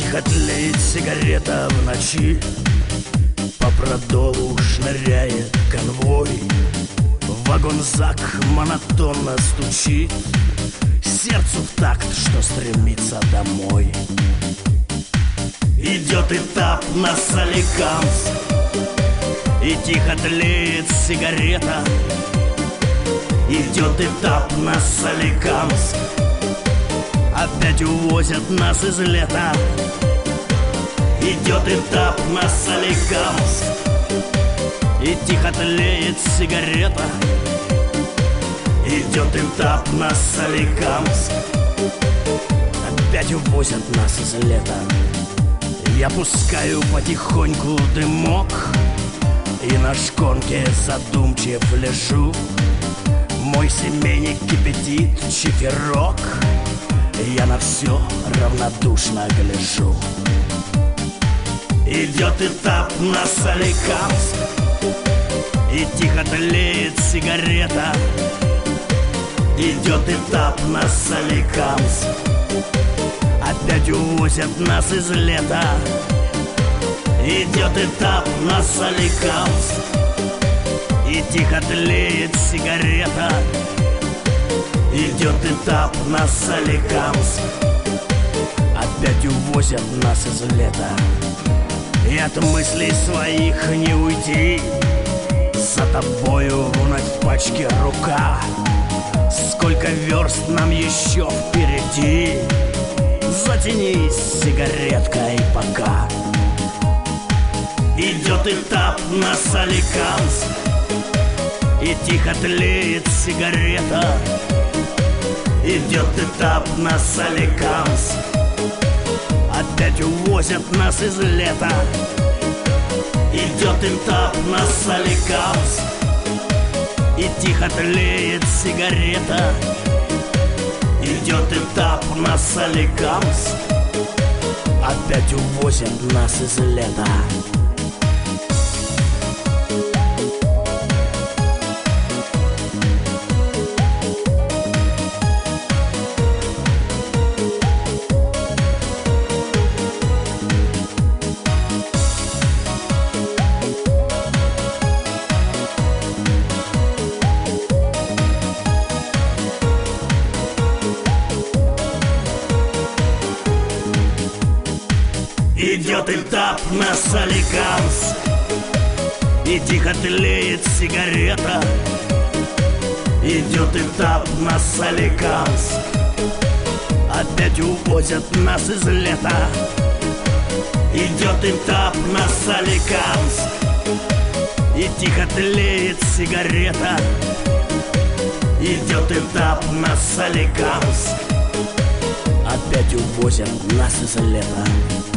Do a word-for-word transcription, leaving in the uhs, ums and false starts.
Тихо тлеет сигарета в ночи, по продолу шныряет конвой. Вагон-зак монотонно стучит, сердцу в такт, что стремится домой. Идет этап на Соликамск, и тихо тлеет сигарета. Идет этап на Соликамск, опять увозят нас из лета. Идет этап на Соликамск, и тихо тлеет сигарета. Идет этап на Соликамск, опять увозят нас из лета. Я пускаю потихоньку дымок, и на шконке задумчив лежу. Мой семейник кипятит чиферок, я на все равнодушно гляжу. Идет этап на Соликамск, и тихо тлеет сигарета. Идет этап на Соликамск, опять увозят нас из лета. Идет этап на Соликамск, и тихо тлеет сигарета. Идет этап на Соликамск, опять увозят нас из лета. И от мыслей своих не уйти, за тобою вновь в пачке рука. Сколько верст нам еще впереди, затянись сигареткой пока. Идет этап на Соликамск, и тихо тлеет сигарета. Идет этап на Соликамск, опять увозят нас из лета. Идет этап на Соликамск, и тихо тлеет сигарета. Идет этап на Соликамск, опять увозят нас из лета. Идет этап на Соликамск, и тихо тлеет сигарета. Идет этап на Соликамск, опять увозят нас из лета. Идет этап на Соликамск, и тихо тлеет сигарета. Идет этап на Соликамск, опять увозят нас из лета.